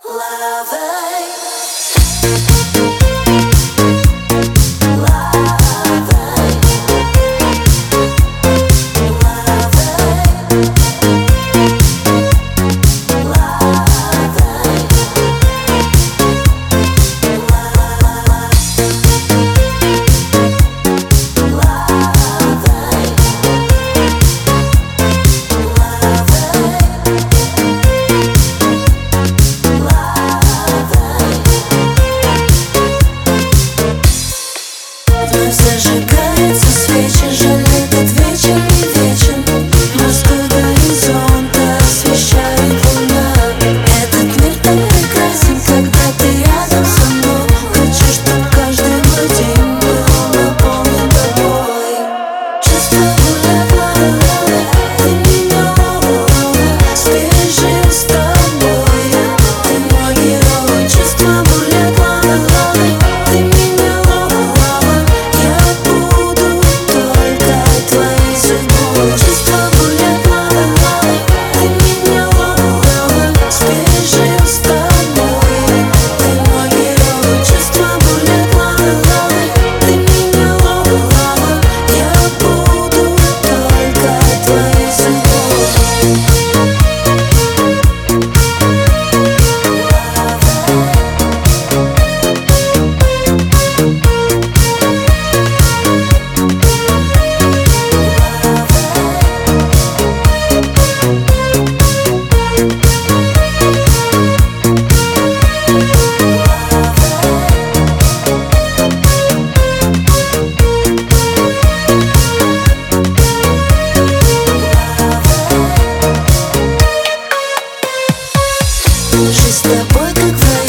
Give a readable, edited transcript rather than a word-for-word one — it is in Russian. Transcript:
Зажигаются свечи, жаль, этот вечер не вечен. Морской горизонт освещает луна. Этот мир так прекрасен, когда ты рядом со мной. Хочу, чтоб каждый мой день был наполнен тобой. Чувства гуляют, ты меня ловишь. Спешим с тобой, ты мой герой. Чувства гуляют, ты меня ловишь. Я буду только твоей судьбой. Чувства гуляют, ты меня ловишь. Спешим с тобой, ты мой герой. Чувства гуляют, ты меня ловишь. Я буду только твоей судьбой. Жизнь с тобой как в раю.